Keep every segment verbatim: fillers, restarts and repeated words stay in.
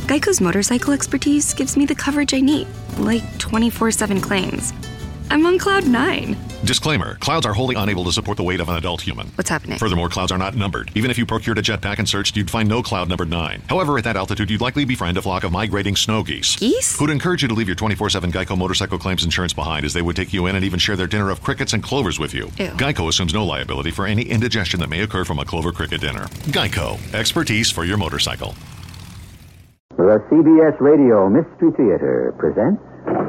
Geico's motorcycle expertise gives me the coverage I need, like twenty-four seven claims. I'm on cloud nine. Disclaimer, clouds are wholly unable to support the weight of an adult human. What's happening? Furthermore, clouds are not numbered. Even if you procured a jetpack and searched, you'd find no cloud numbered nine. However, at that altitude, you'd likely befriend a flock of migrating snow geese. Geese? Who'd encourage you to leave your twenty-four seven Geico motorcycle claims insurance behind, as they would take you in and even share their dinner of crickets and clovers with you. Ew. Geico assumes no liability for any indigestion that may occur from a clover cricket dinner. Geico. Expertise for your motorcycle. The C B S Radio Mystery Theater presents...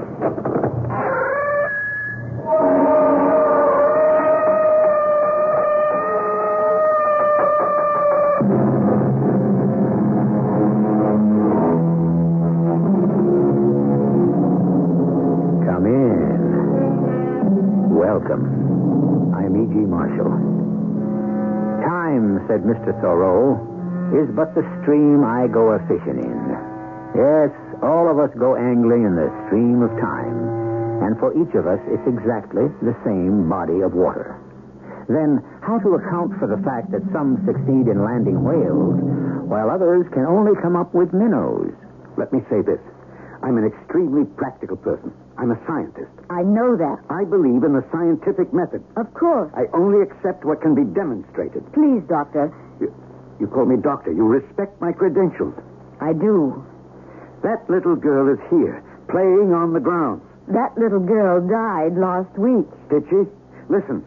Come in. Welcome. I'm E G. Marshall. Time, said Mister Thoreau, is but the stream I go a-fishing in. Yes, all of us go angling in the stream of time, and for each of us it's exactly the same body of water. Then, how to account for the fact that some succeed in landing whales, while others can only come up with minnows? Let me say this. I'm an extremely practical person. I'm a scientist. I know that. I believe in the scientific method. Of course. I only accept what can be demonstrated. Please, Doctor. You, you call me doctor. You respect my credentials. I do. That little girl is here, playing on the ground. That little girl died last week. Did she? Listen.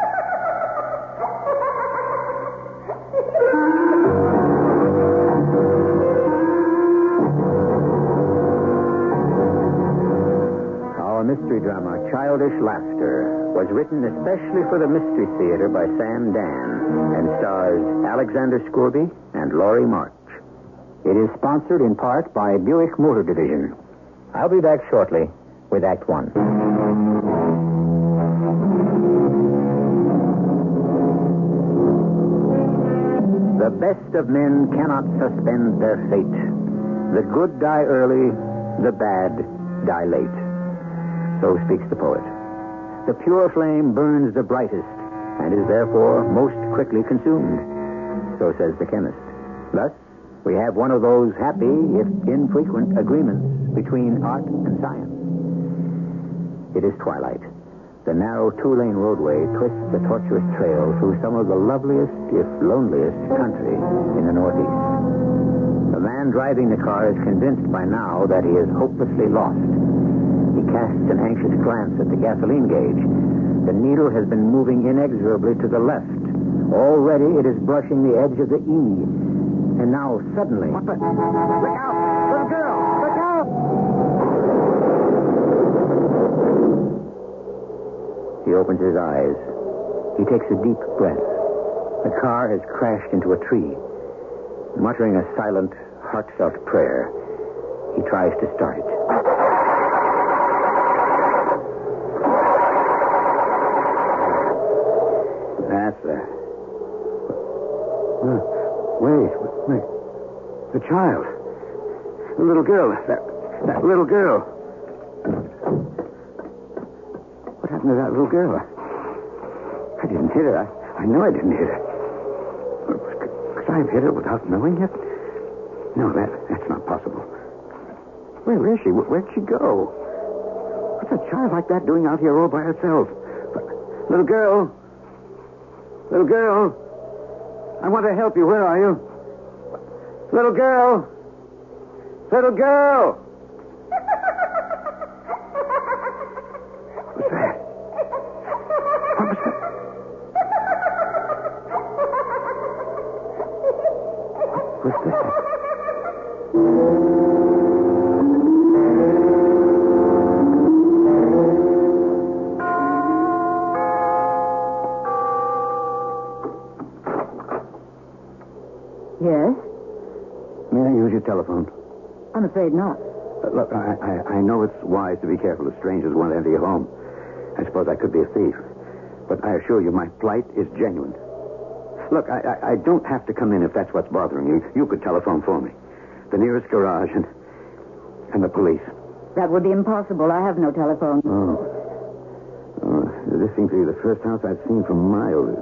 Our mystery drama, Childish Laughter, was written especially for the Mystery Theater by Sam Dan and stars Alexander Scourby and Laurie March. It is sponsored in part by Buick Motor Division. I'll be back shortly with Act One. The best of men cannot suspend their fate. The good die early, the bad die late. So speaks the poet. The pure flame burns the brightest and is therefore most quickly consumed. So says the chemist. Thus, we have one of those happy, if infrequent, agreements between art and science. It is twilight. The narrow two-lane roadway twists a tortuous trail through some of the loveliest, if loneliest, country in the Northeast. The man driving the car is convinced by now that he is hopelessly lost. He casts an anxious glance at the gasoline gauge. The needle has been moving inexorably to the left. Already it is brushing the edge of the E. And now, suddenly... What the... Look out! Little girl! Look out! He opens his eyes. He takes a deep breath. The car has crashed into a tree. Muttering a silent, heartfelt prayer, he tries to start it. That's that. Uh, wait, wait. The child. The little girl. That, that little girl. What happened to that little girl? I didn't hit her. I, I know I didn't hit her. Could I have hit her without knowing it? No, that, that's not possible. Where is she? Where'd she go? What's a child like that doing out here all by herself? Little girl. Little girl. I want to help you. Where are you? Little girl. Little girl. What's that? What was that? What was that? Yes? May I use your telephone? I'm afraid not. Uh, look, I, I, I know it's wise to be careful if strangers want to enter your home. I suppose I could be a thief. But I assure you my plight is genuine. Look, I, I, I don't have to come in if that's what's bothering you. You could telephone for me. The nearest garage and, and the police. That would be impossible. I have no telephone. Oh. oh. This seems to be the first house I've seen for miles.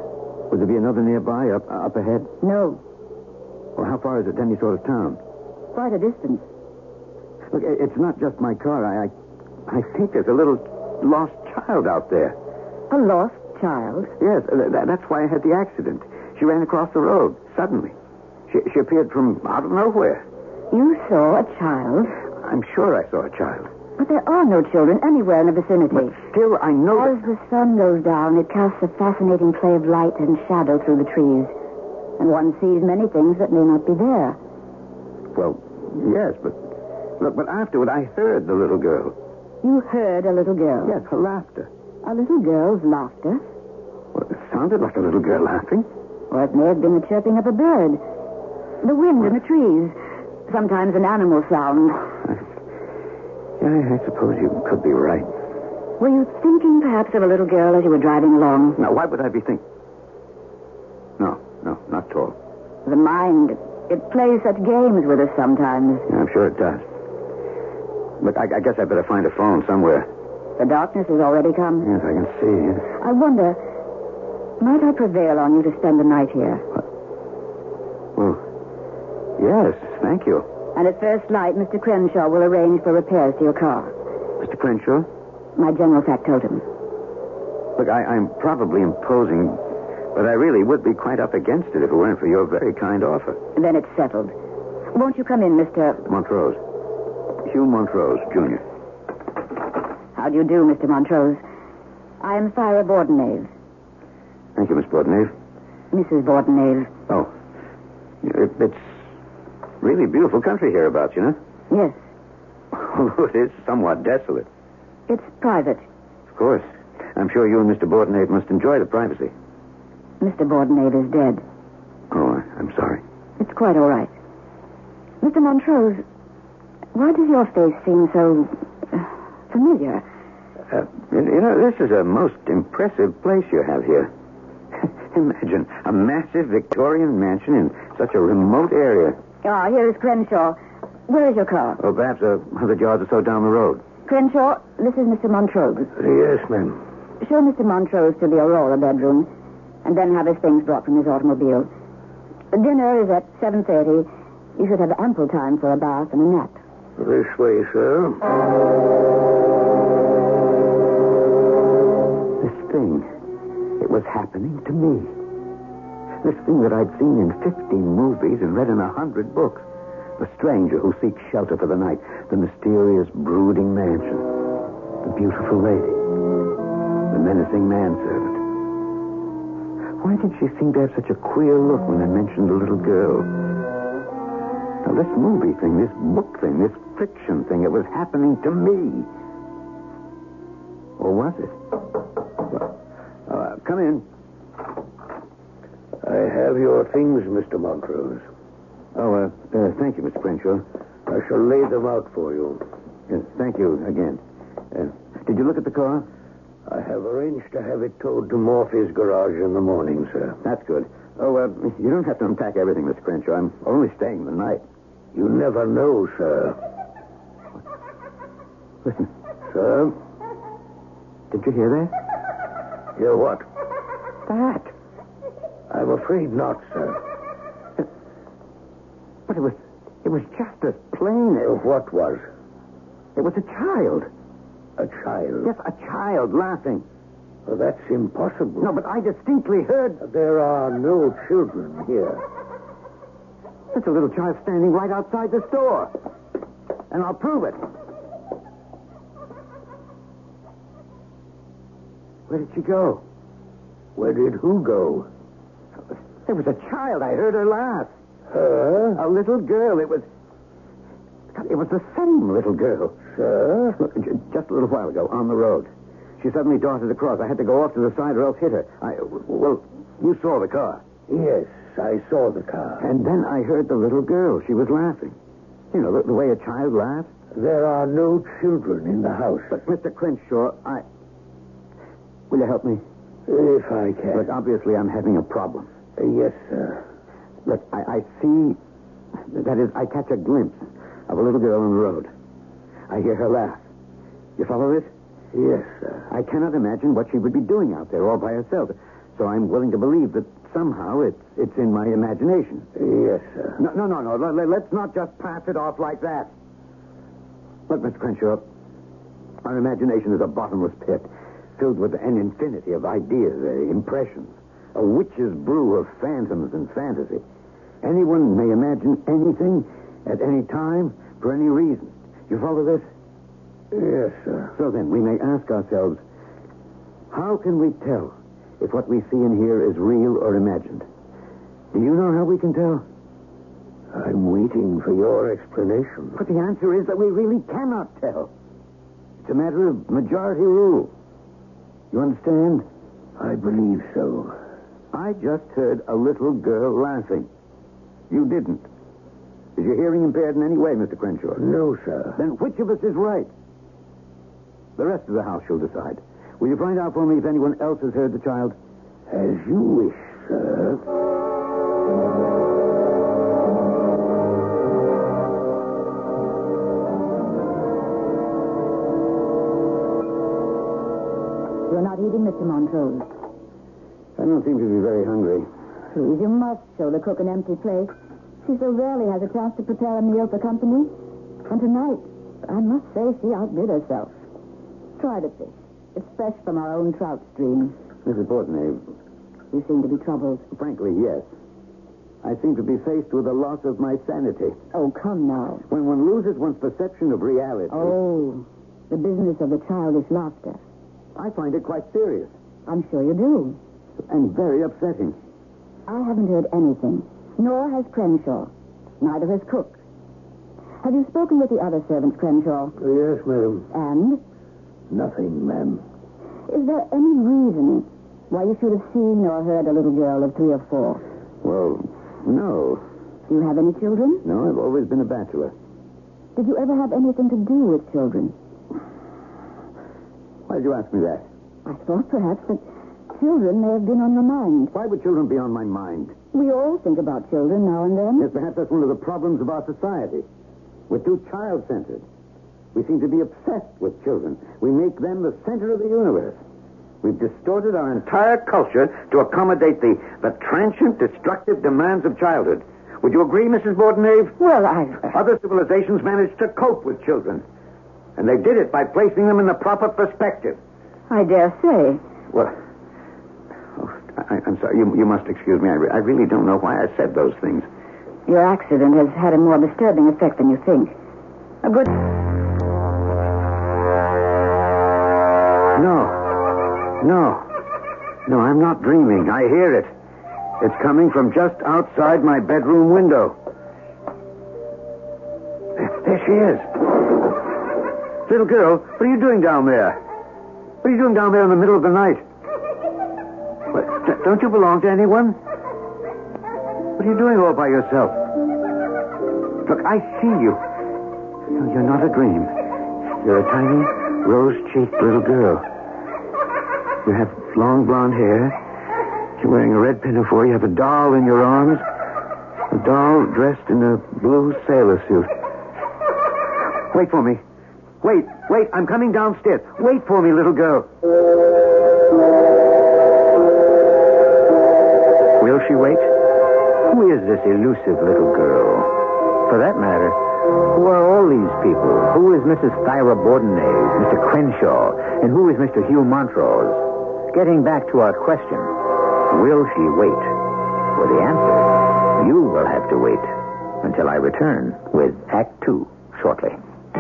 Would there be another nearby, up, up ahead? No. Well, how far is it to any sort of town? quite a distance. Look, i- it's not just my car. I, I, I think there's a little lost child out there. A lost child? Yes, uh, th- that's why I had the accident. She ran across the road, suddenly. She, she appeared from out of nowhere. You saw a child? I'm sure I saw a child. But there are no children anywhere in the vicinity. But still, I know As that... the sun goes down, it casts a fascinating play of light and shadow through the trees. And one sees many things that may not be there. Well, yes, but... Look, but afterward, I heard the little girl. You heard a little girl? Yes, her laughter. A little girl's laughter? Well, it sounded like a little girl laughing. Or it may have been the chirping of a bird. The wind in the trees. Sometimes an animal sound. Yeah, I suppose you could be right. Were you thinking perhaps of a little girl as you were driving along? Now, why would I be thinking? No, no, not at all. The mind, it plays such games with us sometimes. Yeah, I'm sure it does. But I, I guess I better find a phone somewhere. The darkness has already come. Yes, I can see. Yes. I wonder, might I prevail on you to spend the night here? Well, yes, thank you. And at first light, Mister Crenshaw will arrange for repairs to your car. Mister Crenshaw? My general factotum. Look, I, I'm probably imposing, but I really would be quite up against it if it weren't for your very kind offer. Then it's settled. Won't you come in, Mister... Montrose. Hugh Montrose, Junior How do you do, Mister Montrose? I am Thyra Bordenave. Thank you, Miss Bordenave. Missus Bordenave. Oh. It, it's really beautiful country hereabouts, you know? Yes. Although it is somewhat desolate. It's private. Of course. I'm sure you and Mister Bordenave must enjoy the privacy. Mister Bordenave is dead. Oh, I, I'm sorry. It's quite all right. Mister Montrose, why does your face seem so uh, familiar? Uh, you, you know, this is a most impressive place you have here. Imagine a massive Victorian mansion in such a remote area. Ah, here is Crenshaw. Where is your car? Oh, perhaps a hundred yards or so down the road. Crenshaw, this is Mister Montrose. Yes, ma'am. Show Mister Montrose to the Aurora bedroom, and then have his things brought from his automobile. Dinner is at seven thirty. You should have ample time for a bath and a nap. This way, sir. This thing, it was happening to me. This thing that I'd seen in fifteen movies and read in a hundred books. The stranger who seeks shelter for the night. The mysterious, brooding mansion. The beautiful lady. The menacing manservant. Why did she seem to have such a queer look when I mentioned the little girl? Now, this movie thing, this book thing, this fiction thing, it was happening to me. Or was it? Uh, come in. I have your things, Mister Montrose. Oh, uh, uh, thank you, Mister Crenshaw. I shall lay them out for you. Yes, thank you again. Uh, did you look at the car? I have arranged to have it towed to Morphy's garage in the morning, sir. That's good. Oh, uh, you don't have to unpack everything, Mister Crenshaw. I'm only staying the night. You never know, sir. Listen. Sir? Did you hear that? Hear what? That. I'm afraid not, sir. But it was, it was just as plain as... What was? It was a child. A child? Yes, a child laughing. Well, that's impossible. No, but I distinctly heard... There are no children here. There's a little child standing right outside the store. And I'll prove it. Where did she go? Where did who go? There was a child. I heard her laugh. Her? A little girl. It was... God, it was the same little girl. Sir? Look, j- just a little while ago, on the road. She suddenly darted across. I had to go off to the side or else hit her. I... Well, you saw the car. Yes, I saw the car. And then I heard the little girl. She was laughing. You know, the, the way a child laughs. There are no children in the house. But, Mister Crenshaw, I... Will you help me? If I can. Look, obviously I'm having a problem. Uh, yes, sir. Look, I, I see... That is, I catch a glimpse of a little girl on the road. I hear her laugh. You follow this? Yes, sir. I cannot imagine what she would be doing out there all by herself. So I'm willing to believe that somehow it's it's in my imagination. Yes, sir. No, no, no, no. Let- Let's not just pass it off like that. Look, Mister Crenshaw, our imagination is a bottomless pit filled with an infinity of ideas, uh, impressions, a witch's brew of phantoms and fantasy. Anyone may imagine anything at any time for any reason. You follow this? Yes, sir. So then, we may ask ourselves, how can we tell if what we see and hear is real or imagined? Do you know how we can tell? I'm waiting for your explanation. But the answer is that we really cannot tell. It's a matter of majority rule. You understand? I believe so. I just heard a little girl laughing. You didn't. Is your hearing impaired in any way, Mister Crenshaw? No, sir. Then which of us is right? The rest of the house shall decide. Will you find out for me if anyone else has heard the child? As you wish, sir. You're not eating, Mister Montrose. I don't seem to be very hungry. Please, you must show the cook an empty plate. She so rarely has a chance to prepare a meal for company. And tonight, I must say she outdid herself. Try the fish. It's fresh from our own trout stream. Missus Bortney, You seem to be troubled. frankly, yes. I seem to be faced with a loss of my sanity. Oh, come now. When one loses one's perception of reality, Oh, the business of the childish laughter. I find it quite serious I'm sure you do. and very upsetting. I haven't heard anything, nor has Crenshaw. Neither has Cook. Have you spoken with the other servants, Crenshaw? Yes, madam. And Nothing, ma'am. is there any reason why you should have seen or heard a little girl of three or four? Well, no. Do you have any children? No, I've always been a bachelor. Did you ever have anything to do with children? Why did you ask me that? I thought perhaps that children may have been on your mind. Why would children be on my mind? We all think about children now and then. Yes, perhaps that's one of the problems of our society. We're too child-centered. We seem to be obsessed with children. We make them the center of the universe. We've distorted our entire culture to accommodate the, the transient, destructive demands of childhood. Would you agree, Missus Bordenave? Well, I... Other civilizations managed to cope with children. And they did it by placing them in the proper perspective. I dare say. Well, oh, I, I'm sorry. You, you must excuse me. I, re- I really don't know why I said those things. Your accident has had a more disturbing effect than you think. A good... No. No. No, I'm not dreaming. I hear it. It's coming from just outside my bedroom window. There, there she is. Little girl, what are you doing down there? What are you doing down there in the middle of the night? What, d- don't you belong to anyone? What are you doing all by yourself? Look, I see you. No, you're not a dream. You're a tiny, rose-cheeked little girl. You have long blonde hair. You're wearing a red pinafore. You have a doll in your arms. A doll dressed in a blue sailor suit. Wait for me. Wait, wait. I'm coming downstairs. Wait for me, little girl. Will she wait? Who is this elusive little girl? For that matter, who are all these people? Who is Missus Thyra Bordenave, Mister Crenshaw, and who is Mister Hugh Montrose? Getting back to our question, will she wait? For the answer, you will have to wait until I return with Act Two shortly.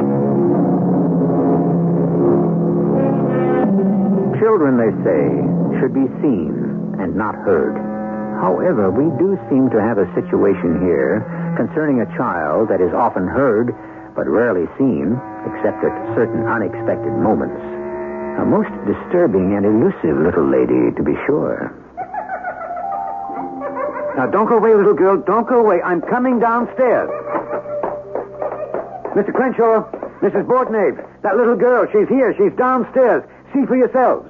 Children, they say, should be seen and not heard. However, we do seem to have a situation here concerning a child that is often heard but rarely seen, except at certain unexpected moments. A most disturbing and elusive little lady, to be sure. Now, don't go away, little girl. Don't go away. I'm coming downstairs. Mister Crenshaw, Missus Bordenave, that little girl, she's here. She's downstairs. See for yourselves.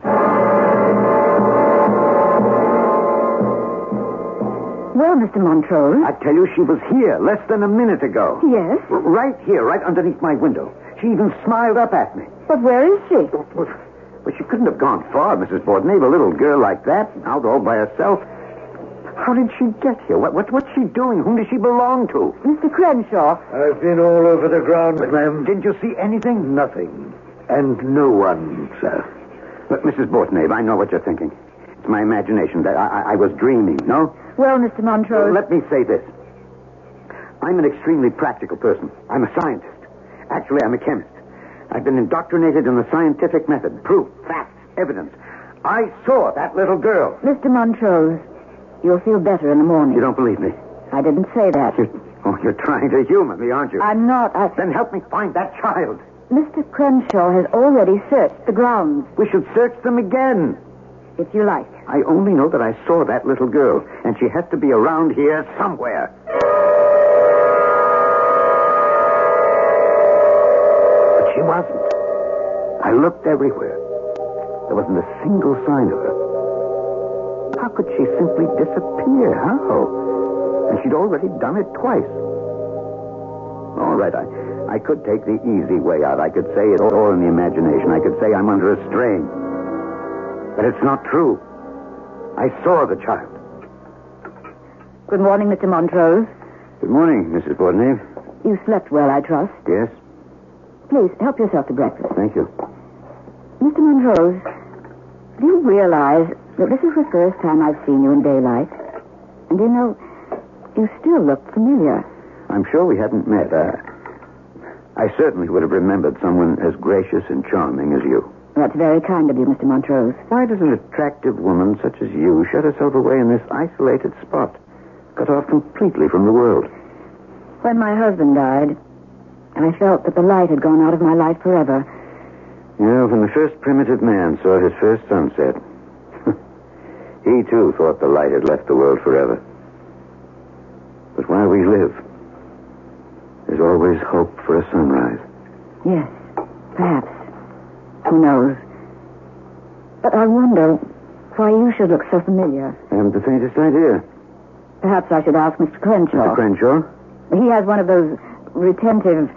Well, Mister Montrose. I tell you, she was here less than a minute ago. Yes? R- Right here, right underneath my window. She even smiled up at me. But where is she? Well, well, she couldn't have gone far, Missus Bordenave. A little girl like that, out all by herself. How did she get here? What, what, what's she doing? Whom does she belong to? Mister Crenshaw. I've been all over the ground, ma'am. Didn't you see anything? Nothing. And no one, sir. But, Missus Bortnave, I know what you're thinking. It's my imagination. That I, I, I was dreaming, no? Well, Mister Montrose... Let me say this. I'm an extremely practical person. I'm a scientist. Actually, I'm a chemist. I've been indoctrinated in the scientific method. Proof, facts, evidence. I saw that little girl. Mister Montrose, you'll feel better in the morning. You don't believe me? I didn't say that. You're, oh, you're trying to humor me, aren't you? I'm not. I... Then help me find that child. Mister Crenshaw has already searched the grounds. We should search them again. If you like. I only know that I saw that little girl, and she has to be around here somewhere. But she wasn't. I looked everywhere. There wasn't a single sign of her. How could she simply disappear? How? And she'd already done it twice. All right, I, I could take the easy way out. I could say it all in the imagination. I could say I'm under a strain. But it's not true. I saw the child. Good morning, Mister Montrose. Good morning, Missus Bordenave. You slept well, I trust. Yes? Please, help yourself to breakfast. Thank you. Mister Montrose, do you realize that this is the first time I've seen you in daylight? And you know, you still look familiar. I'm sure we hadn't met. Uh, I certainly would have remembered someone as gracious and charming as you. That's very kind of you, Mister Montrose. Why does an attractive woman such as you shut herself away in this isolated spot, cut off completely from the world? When my husband died, I felt that the light had gone out of my life forever. You know, when the first primitive man saw his first sunset, he too thought the light had left the world forever. But while we live, there's always hope for a sunrise. Yes, perhaps. Who knows? But I wonder why you should look so familiar. I haven't the faintest idea. Perhaps I should ask Mister Crenshaw. Mister Crenshaw? He has one of those retentive,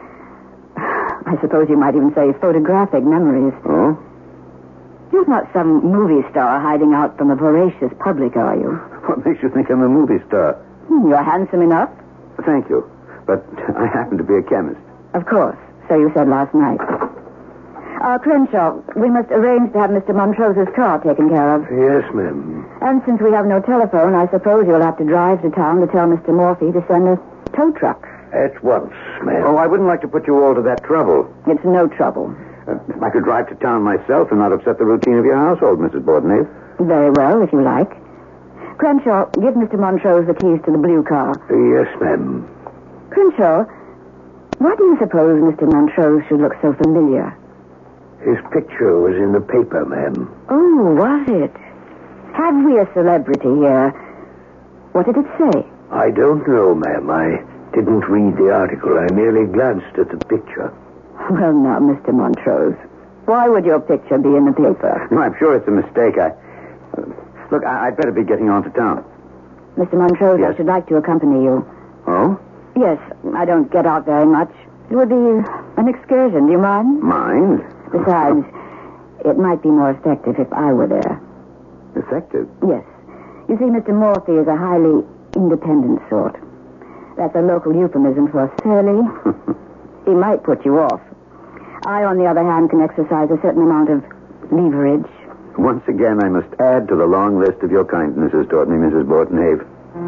I suppose you might even say photographic memories. Oh? You're not some movie star hiding out from a voracious public, are you? What makes you think I'm a movie star? Hmm, you're handsome enough. Thank you. But I happen to be a chemist. Of course. So you said last night. Uh, Crenshaw, we must arrange to have Mister Montrose's car taken care of. Yes, ma'am. And since we have no telephone, I suppose you'll have to drive to town to tell Mister Morphy to send a tow truck. At once, ma'am. Oh, I wouldn't like to put you all to that trouble. It's no trouble. Uh, I could drive to town myself and not upset the routine of your household, Missus Bordenave. Very well, if you like. Crenshaw, give Mister Montrose the keys to the blue car. Yes, ma'am. Crenshaw, why do you suppose Mister Montrose should look so familiar? His picture was in the paper, ma'am. Oh, was it? Have we a celebrity here? What did it say? I don't know, ma'am. I didn't read the article. I merely glanced at the picture. Well, now, Mister Montrose, why would your picture be in the paper? No, I'm sure it's a mistake. I... Uh, look, I, I'd better be getting on to town. Mister Montrose, Yes? I should like to accompany you. Oh? Yes, I don't get out very much. It would be an excursion. Do you mind? Mind? Besides, it might be more effective if I were there. Effective? Yes. You see, Mister Morphy is a highly independent sort. That's a local euphemism for surly. He might put you off. I, on the other hand, can exercise a certain amount of leverage. Once again, I must add to the long list of your kindnesses toward me, Missus Bordenave.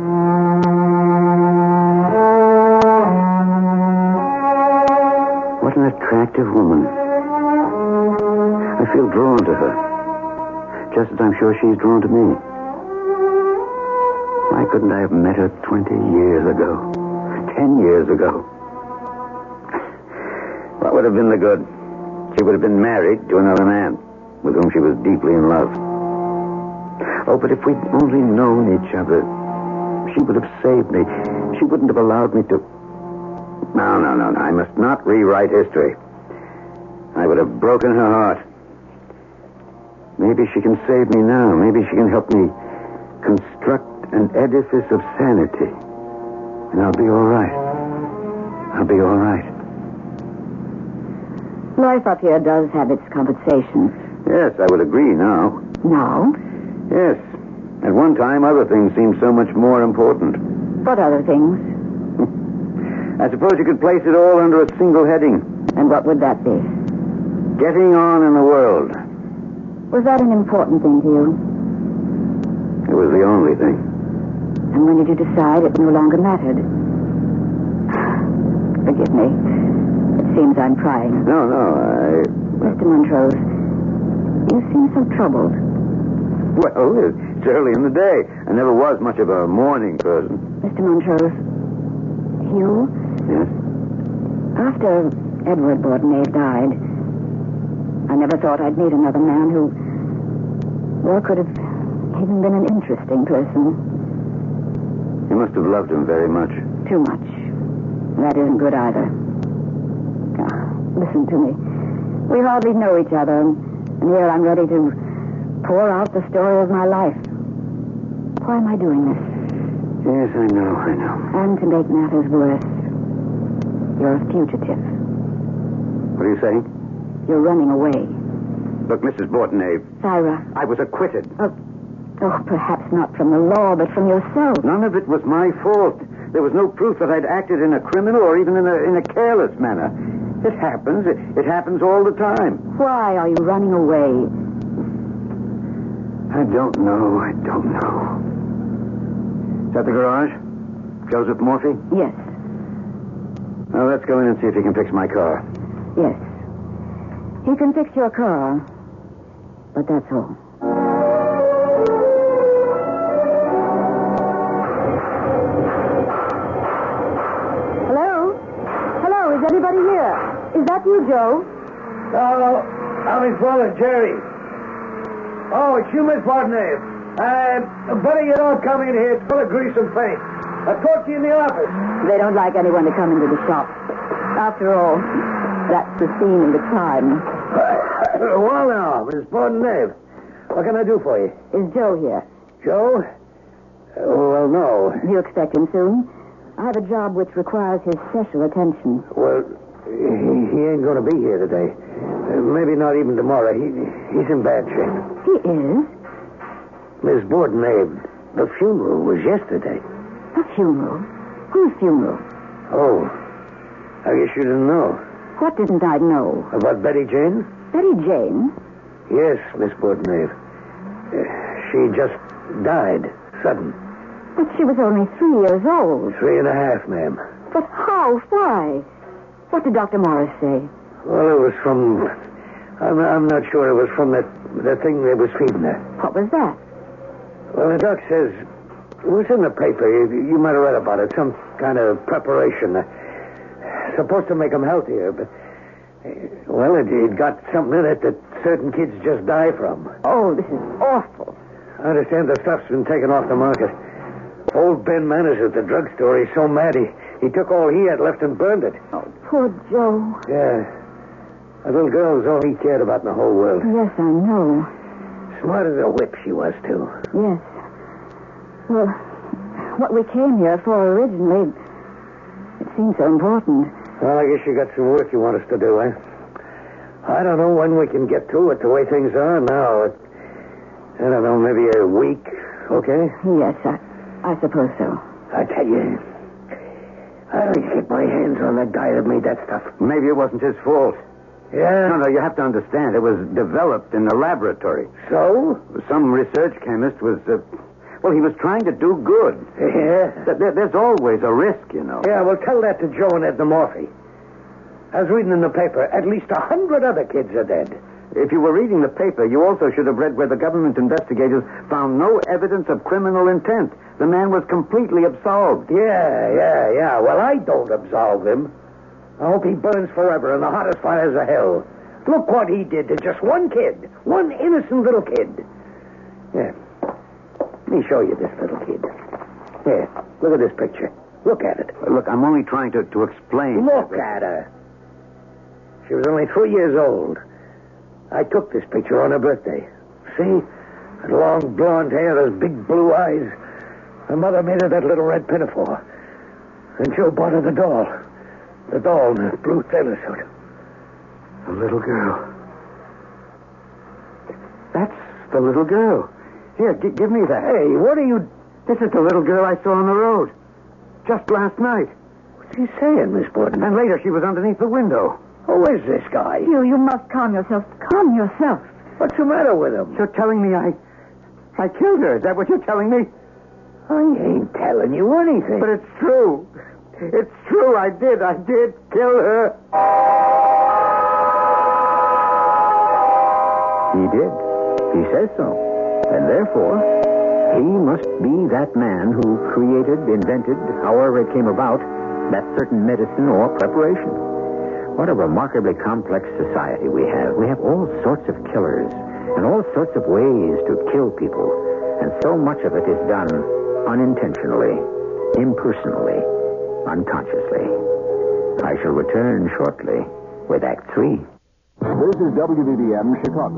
What an attractive woman. I feel drawn to her, just as I'm sure she's drawn to me. Why couldn't I have met her twenty years ago? Ten years ago? What would have been the good? She would have been married to another man with whom she was deeply in love. Oh, but if we'd only known each other, she would have saved me. She wouldn't have allowed me to... No, no, no, no. I must not rewrite history. I would have broken her heart. Maybe she can save me now. Maybe she can help me construct an edifice of sanity. And I'll be all right. I'll be all right. Life up here does have its compensations. Yes, I would agree now. Now? Yes. At one time, other things seemed so much more important. What other things? I suppose you could place it all under a single heading. And what would that be? Getting on in the world. Was that an important thing to you? It was the only thing. And when did you decide it no longer mattered? Forgive me. It seems I'm prying. No, no, I... Mister Montrose, you seem so troubled. Well, it's early in the day. I never was much of a morning person. Mister Montrose, you? Yes? After Edward Bordenave died, I never thought I'd meet another man who, well, could have even been an interesting person. You must have loved him very much. Too much. That isn't good either. Ah, listen to me. We hardly know each other, and here I'm ready to pour out the story of my life. Why am I doing this? Yes, I know, I know. And to make matters worse, you're a fugitive. What are you saying? You're running away. Look, Missus Bordenave. Syra. I was acquitted. Oh, oh, perhaps not from the law, but from yourself. None of it was my fault. There was no proof that I'd acted in a criminal or even in a, in a careless manner. It happens. It, it happens all the time. Why are you running away? I don't know. I don't know. Is that the garage? Joseph Morphy? Yes. Well, let's go in and see if he can fix my car. Yes. He can fix your car, but that's all. Hello? Hello, is anybody here? Is that you, Joe? Oh, I'm his brother, Jerry. Oh, it's you, Miss Bordenave. Uh, better you don't come in here. It's full of grease and paint. I'll talk to you in the office. They don't like anyone to come into the shop. After all, that's the scene and the time. Well, now, Miss Bordenave, what can I do for you? Is Joe here? Joe? Uh, well, no. Do you expect him soon? I have a job which requires his special attention. Well, he, he ain't going to be here today. Uh, maybe not even tomorrow. He He's in bad shape. He is? Miss Bordenave, the funeral was yesterday. A funeral? Whose funeral? Oh, I guess you didn't know. What didn't I know? About Betty Jane? Betty Jane? Yes, Miss Bordenave. Uh, she just died, sudden. But she was only three years old. Three and a half, ma'am. But how? Why? What did Doctor Morris say? Well, it was from... I'm, I'm not sure. It was from that, that thing they was feeding her. What was that? Well, the doc says... It was in the paper. You, you might have read about it. Some kind of preparation. Uh, supposed to make them healthier, but... Uh, well, it, it got something in it that certain kids just die from. Oh, this is awful. I understand the stuff's been taken off the market. Old Ben Manners at the drugstore, he's so mad he, he took all he had left and burned it. Oh, poor Joe. Yeah. That little girl was all he cared about in the whole world. Yes, I know. Smart as a whip she was, too. Yes. Well, what we came here for originally, it seemed so important. Well, I guess you got some work you want us to do, eh? I don't know when we can get to it the way things are now. It, I don't know, maybe a week, okay? Yes, I, I suppose so. I tell you, I don't get my hands on that guy that made that stuff. Maybe it wasn't his fault. Yeah? No, no, you have to understand. It was developed in a laboratory. So? Some research chemist was, uh, well, he was trying to do good. Yeah? There, there's always a risk, you know. Yeah, well, tell that to Joe and Edna Morphy. I was reading in the paper, at least a hundred other kids are dead. If you were reading the paper, you also should have read where the government investigators found no evidence of criminal intent. The man was completely absolved. Yeah, yeah, yeah. Well, I don't absolve him. I hope he burns forever in the hottest fires of hell. Look what he did to just one kid. One innocent little kid. Yeah. Let me show you this little kid. Here, look at this picture. Look at it. Look, I'm only trying to, to explain. Look at her. She was only three years old. I took this picture on her birthday. See? That long blonde hair, those big blue eyes. Her mother made her that little red pinafore. And Joe bought her the doll. The doll in the blue sailor suit. The little girl. That's the little girl. Here, g- give me that. Hey, what are you... This is the little girl I saw on the road. Just last night. What's he saying, Miss Borden? And later she was underneath the window. Who is this guy? Hugh, you must calm yourself. Calm yourself. What's the matter with him? You're telling me I... I killed her. Is that what you're telling me? I ain't telling you anything. But it's true. It's true. I did. I did kill her. He did. He says so. And therefore, he must be that man who created, invented, however it came about, that certain medicine or preparation. What a remarkably complex society we have. We have all sorts of killers and all sorts of ways to kill people. And so much of it is done unintentionally, impersonally, unconsciously. I shall return shortly with Act Three. This is W B B M Chicago.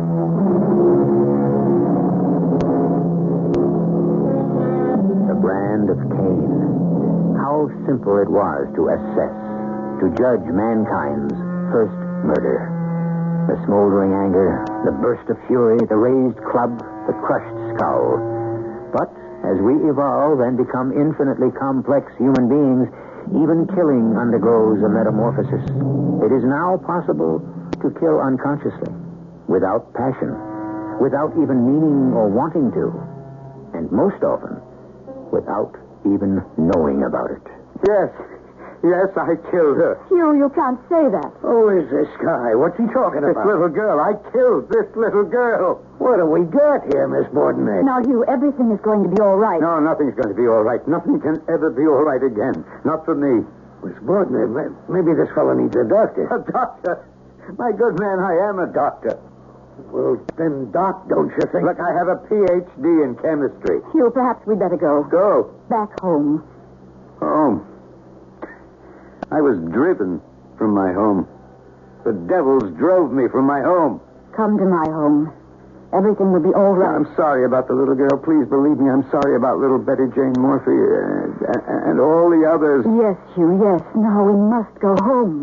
The brand of Cain. How simple it was to assess, to judge mankind's first murder. The smoldering anger, the burst of fury, the raised club, the crushed skull. But as we evolve and become infinitely complex human beings, even killing undergoes a metamorphosis. It is now possible to kill unconsciously, without passion, without even meaning or wanting to, and most often, without even knowing about it. Yes. Yes, I killed her. Hugh, you can't say that. Who is this guy? What's he talking This about? little girl. I killed this little girl. What do we got here, Miss Borden? Now, Hugh, everything is going to be all right. No, nothing's going to be all right. Nothing can ever be all right again. Not for me. Miss Borden, maybe this fellow needs a doctor. A doctor? My good man, I am a doctor. Well, then, Doc, don't you think... Look, I have a P H D in chemistry. Hugh, perhaps we'd better go. Go. Back home. Home. I was driven from my home. The devils drove me from my home. Come to my home. Everything will be all right. I'm sorry about the little girl. Please believe me, I'm sorry about little Betty Jane Morphy and, and all the others. Yes, Hugh, yes. Now we must go home.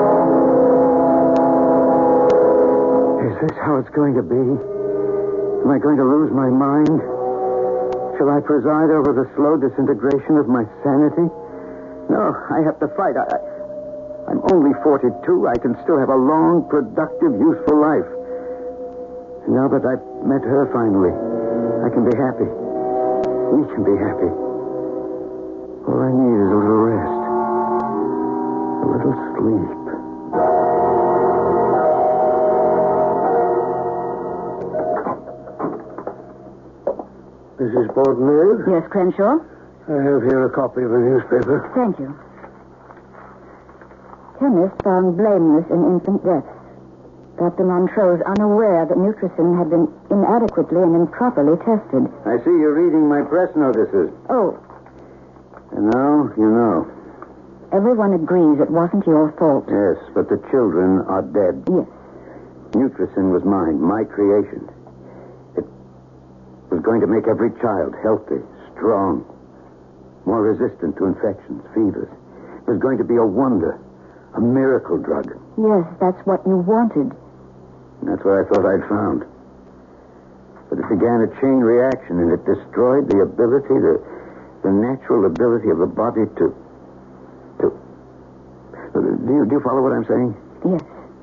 Is this how it's going to be? Am I going to lose my mind? Shall I preside over the slow disintegration of my sanity? No, I have to fight. I, I, I'm only forty-two. I can still have a long, productive, useful life. And now that I've met her finally, I can be happy. We can be happy. All I need is a little rest. A little sleep. Missus Borden? Yes, Crenshaw? I have here a copy of a newspaper. Thank you. Chemist found blameless in infant deaths. Doctor Montrose unaware that Nutricin had been inadequately and improperly tested. I see you're reading my press notices. Oh, And now you know. everyone agrees it wasn't your fault. Yes, but the children are dead. Yes. Nutricin was mine, my creation. It was going to make every child healthy, strong, more resistant to infections, fevers. It was going to be a wonder, a miracle drug. Yes, that's what you wanted. And that's what I thought I'd found. But it began a chain reaction, and it destroyed the ability, the, the natural ability of the body to... to... Do you, do you follow what I'm saying? Yes.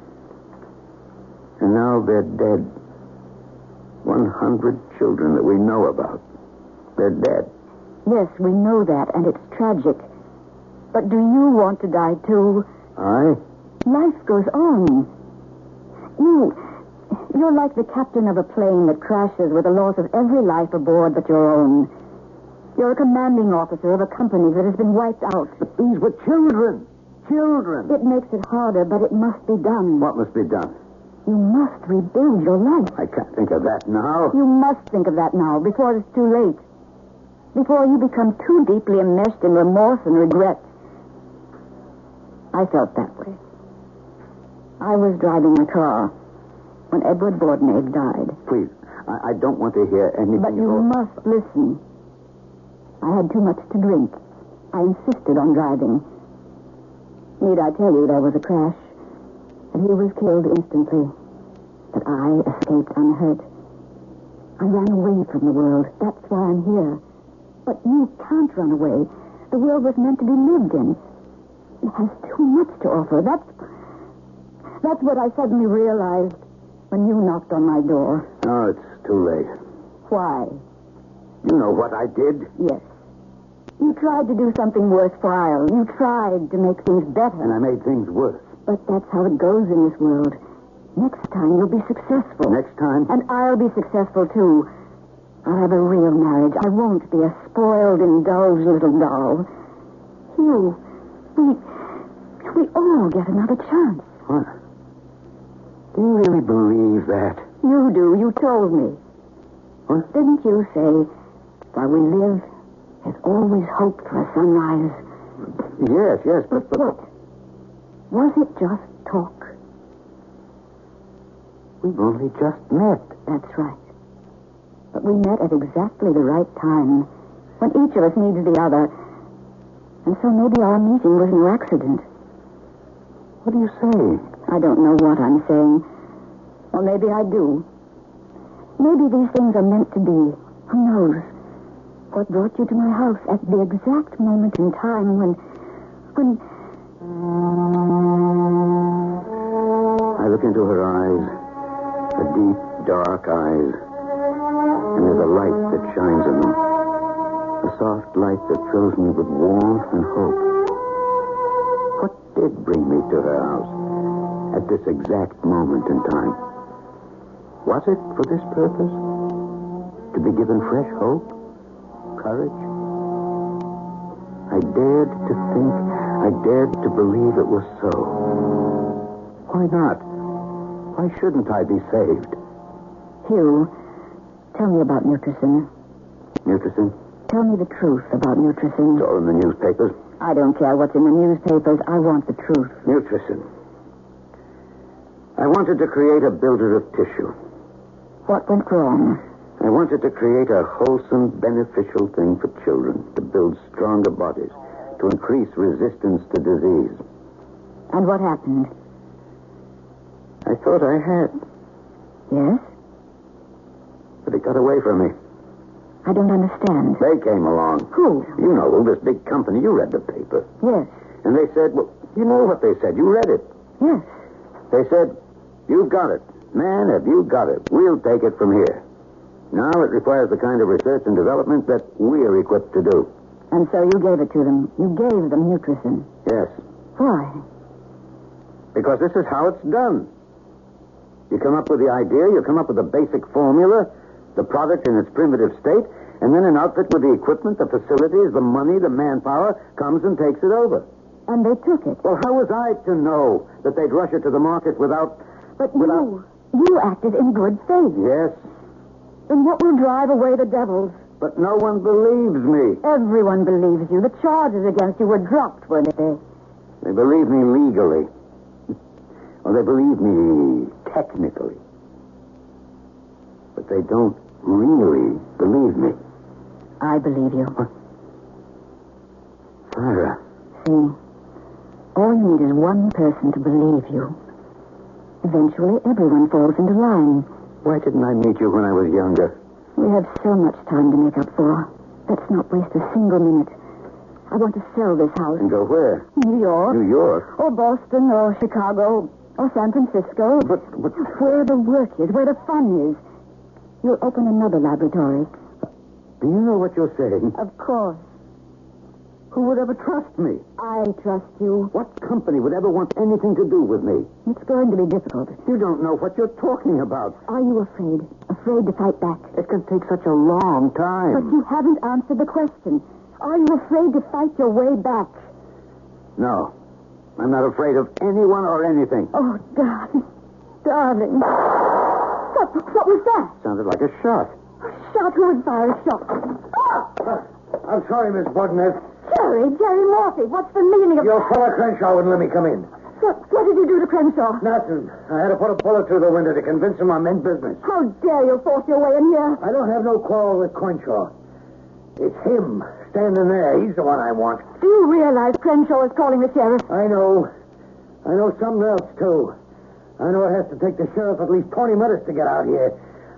And now they're dead. one hundred children that we know about. They're dead. Yes, we know that, and it's tragic. But do you want to die, too? I? Life goes on. You, you're like the captain of a plane that crashes with the loss of every life aboard but your own. You're a commanding officer of a company that has been wiped out. But these were children. Children. It makes it harder, but it must be done. What must be done? You must rebuild your life. I can't think of that now. You must think of that now, before it's too late. Before you become too deeply immersed in remorse and regret. I felt that way. I was driving the car when Edward Bordenave died. Please, I, I don't want to hear anything. But you about... must listen. I had too much to drink. I insisted on driving. Need I tell you there was a crash? And he was killed instantly. But I escaped unhurt. I ran away from the world. That's why I'm here. But you can't run away. The world was meant to be lived in. It has too much to offer. That's, that's what I suddenly realized when you knocked on my door. Oh, it's too late. Why? You know what I did. Yes. You tried to do something worthwhile. You tried to make things better. And I made things worse. But that's how it goes in this world. Next time you'll be successful. Next time? And I'll be successful, too. I'll have a real marriage. I won't be a spoiled, indulged little doll. You, we, we all get another chance. What? Do you really believe that? You do. You told me. What? Didn't you say, while we live, there's always hope for a sunrise? Yes, yes, but... but what? Was it just talk? We've only just met. That's right. But we met at exactly the right time, when each of us needs the other. And so maybe our meeting was no accident. What are you saying? I don't know what I'm saying. Or maybe I do. Maybe these things are meant to be. Who knows? What brought you to my house at the exact moment in time when... when... I look into her eyes. Her deep, dark eyes. And there's a light that shines in them. A soft light that fills me with warmth and hope. What did bring me to her house at this exact moment in time? Was it for this purpose? To be given fresh hope? Courage? I dared to think, I dared to believe it was so. Why not? Why shouldn't I be saved? Hugh, tell me about Nutricin. Nutricin? Tell me the truth about Nutricin. It's all in the newspapers. I don't care what's in the newspapers. I want the truth. Nutricin. I wanted to create a builder of tissue. What went wrong? I wanted to create a wholesome, beneficial thing for children, to build stronger bodies, to increase resistance to disease. And what happened? I thought I had. Yes? But it got away from me. I don't understand. They came along. Who? You know, this big company. You read the paper. Yes. And they said, well, you know what they said. You read it. Yes. They said, you've got it. Man, have you got it. We'll take it from here. Now it requires the kind of research and development that we're equipped to do. And so you gave it to them. You gave them Nutricin. Yes. Why? Because this is how it's done. You come up with the idea, you come up with the basic formula, the product in its primitive state, and then an outfit with the equipment, the facilities, the money, the manpower comes and takes it over. And they took it. Well, how was I to know that they'd rush it to the market without... But without... you, you acted in good faith. Yes. Then what will drive away the devils? But no one believes me. Everyone believes you. The charges against you were dropped, weren't they? They believe me legally. Or they believe me technically. But they don't really believe me. I believe you. What? Sarah. See, all you need is one person to believe you. Eventually, everyone falls into line. Why didn't I meet you when I was younger? We have so much time to make up for. Let's not waste a single minute. I want to sell this house. And go where? New York. New York? Or Boston, or Chicago, or San Francisco. But, but... Where the work is, where the fun is. You'll open another laboratory. Do you know what you're saying? Of course. Who would ever trust me? I trust you. What company would ever want anything to do with me? It's going to be difficult. You don't know what you're talking about. Are you afraid? Afraid to fight back? It can take such a long time. But you haven't answered the question. Are you afraid to fight your way back? No. I'm not afraid of anyone or anything. Oh, darling. Darling. What, what was that? Sounded like a shot. Shot? Who would fire a shot? Uh, I'm sorry, Miss Button. Jerry, Jerry Morphy, what's the meaning of... Your fellow Crenshaw wouldn't let me come in. What, what did you do to Crenshaw? Nothing. I had to put a bullet through the window to convince him I meant business. How dare you force your way in here? I don't have no quarrel with Crenshaw. It's him standing there. He's the one I want. Do you realize Crenshaw is calling the sheriff? I know. I know something else, too. I know it has to take the sheriff at least twenty minutes to get out here.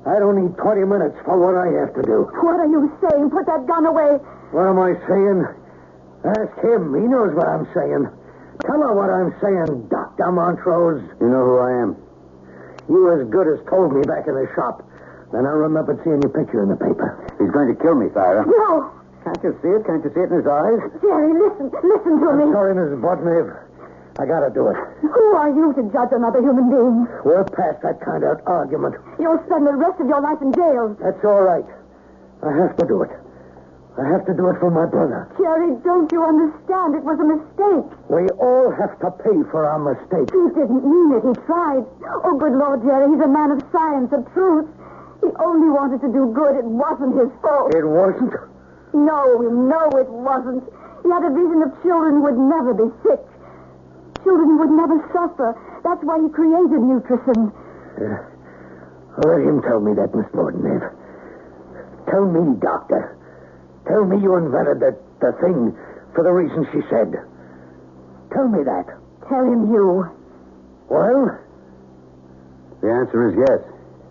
I don't need twenty minutes for what I have to do. What are you saying? Put that gun away. What am I saying? Ask him. He knows what I'm saying. Tell her what I'm saying, Doctor Montrose. You know who I am? You as good as told me back in the shop. Then I remembered seeing your picture in the paper. He's going to kill me, Thyra. No. Can't you see it? Can't you see it in his eyes? Jerry, listen. Listen to I'm me. sorry, Missus Bodnave. I gotta do it. Who are you to judge another human being? We're past that kind of argument. You'll spend the rest of your life in jail. That's all right. I have to do it. I have to do it for my brother. Jerry, don't you understand? It was a mistake. We all have to pay for our mistakes. He didn't mean it. He tried. Oh, good Lord, Jerry, he's a man of science, of truth. He only wanted to do good. It wasn't his fault. It wasn't? No, no, it wasn't. He had a vision of children who would never be sick. Children who would never suffer. That's why he created Nutrison. Uh, let him tell me that, Miss Bordenave. Tell me, Doctor. Tell me you invented the, the thing for the reason she said. Tell me that. Tell him you. Well? The answer is yes.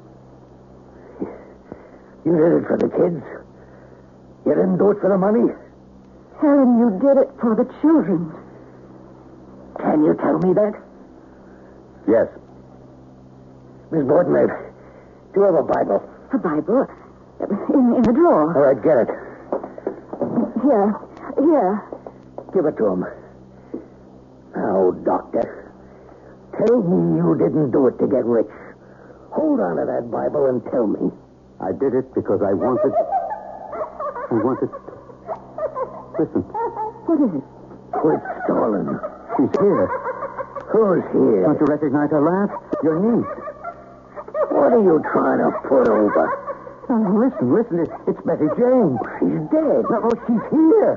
You did it for the kids? You didn't do it for the money? Tell him you did it for the children. Can you tell me that? Yes. Miss Bordenave, do you have a Bible? A Bible? In, in the drawer. All right, get it. Here. Here. Give it to him. Now, Doctor, tell me you didn't do it to get rich. Hold on to that Bible and tell me. I did it because I wanted... I wanted... Listen. What is it? Quit stalling. She's here. Who's here? Don't you recognize her laugh? Your niece. What are you trying to put over? Oh, listen, listen. It's, it's Betty Jane. She's dead. No, she's here.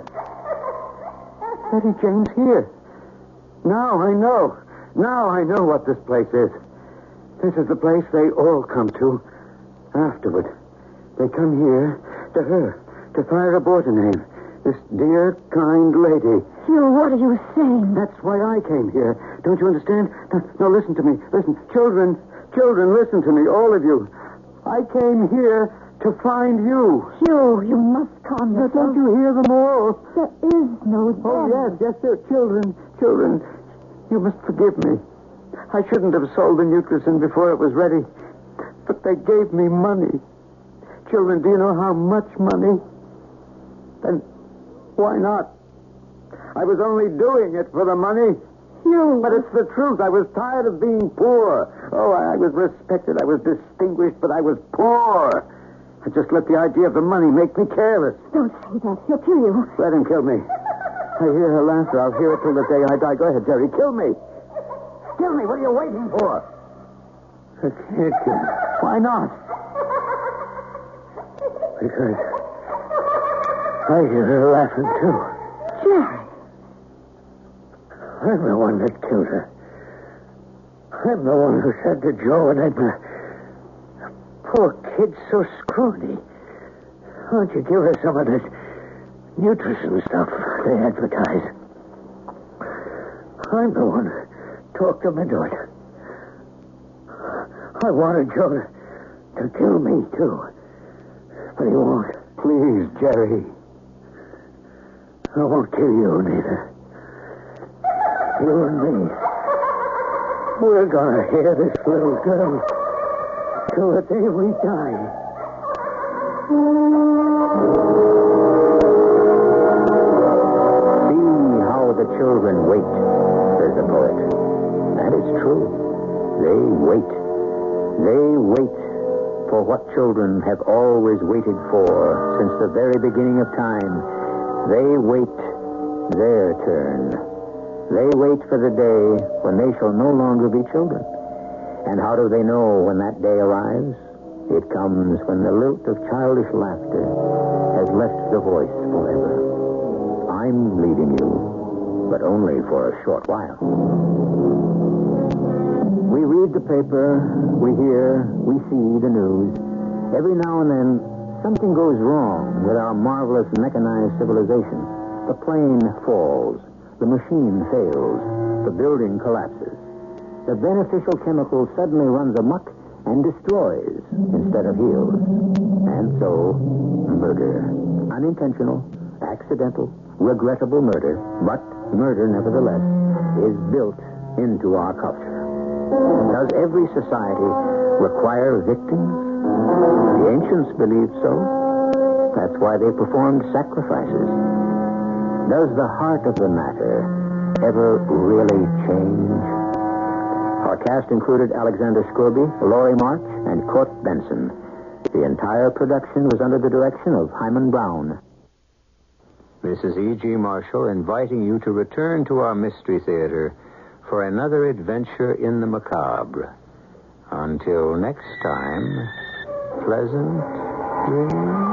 Betty Jane's here. Now I know. Now I know what this place is. This is the place they all come to afterward. They come here to her, to Thyra Bordenave, this dear, kind lady. Hugh, what are you saying? That's why I came here. Don't you understand? No, no, listen to me. Listen. Children, children, listen to me, all of you. I came here to find you. Hugh, you must calm Now, yourself. don't you hear them all? There is no death. Oh, yes, yes, they're children. Children, you must forgive me. I shouldn't have sold the Nutrison before it was ready. But they gave me money. Children, do you know how much money? Then why not? I was only doing it for the money. Hugh. But it's the truth. I was tired of being poor. Oh, I was respected. I was distinguished, but I was poor. I just let the idea of the money make me careless. Don't say that. He'll kill you. Let him kill me. I hear her laughter. I'll hear it till the day I die. Go ahead, Jerry. Kill me. Kill me. What are you waiting for? I can't kill her. Why not? Because I hear her laughing, too. Jerry. I'm the one that killed her. I'm the one who said to Joe and Edna, poor kid's so scrawny. Why don't you give her some of this Nutrison stuff they advertise? I'm the one who talked them into it. I wanted Joe to, to kill me, too. But he won't. Please, Jerry. I won't kill you, neither. You and me. We're gonna hear this little girl till the day we die. See how the children wait, says the poet. That is true. They wait. They wait for what children have always waited for since the very beginning of time. They wait their turn. They wait for the day when they shall no longer be children. And how do they know when that day arrives? It comes when the lilt of childish laughter has left the voice forever. I'm leaving you, but only for a short while. We read the paper, we hear, we see the news. Every now and then, something goes wrong with our marvelous mechanized civilization. The plane falls. The machine fails. The building collapses. The beneficial chemical suddenly runs amok, and destroys instead of heals. And so, murder. Unintentional, accidental, regrettable murder, but murder nevertheless, is built into our culture. Does every society require victims? The ancients believed so. That's why they performed sacrifices. Does the heart of the matter ever really change? Our cast included Alexander Scorby, Laurie March, and Court Benson. The entire production was under the direction of Hyman Brown. This is E G. Marshall inviting you to return to our Mystery Theater for another adventure in the macabre. Until next time, pleasant dreams.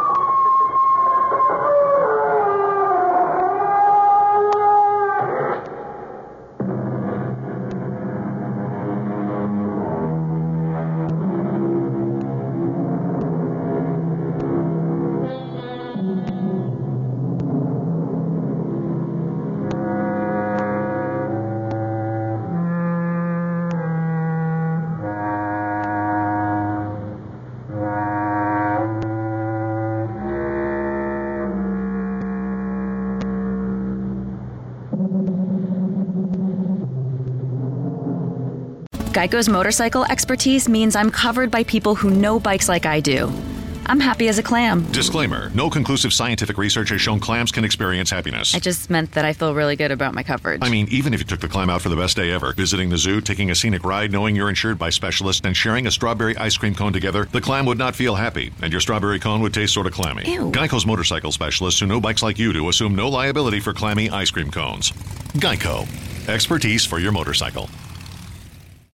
Geico's motorcycle expertise means I'm covered by people who know bikes like I do. I'm happy as a clam. Disclaimer. No conclusive scientific research has shown clams can experience happiness. I just meant that I feel really good about my coverage. I mean, even if you took the clam out for the best day ever, visiting the zoo, taking a scenic ride, knowing you're insured by specialists, and sharing a strawberry ice cream cone together, the clam would not feel happy, and your strawberry cone would taste sort of clammy. Ew. Geico's motorcycle specialists who know bikes like you do assume no liability for clammy ice cream cones. Geico. Expertise for your motorcycle.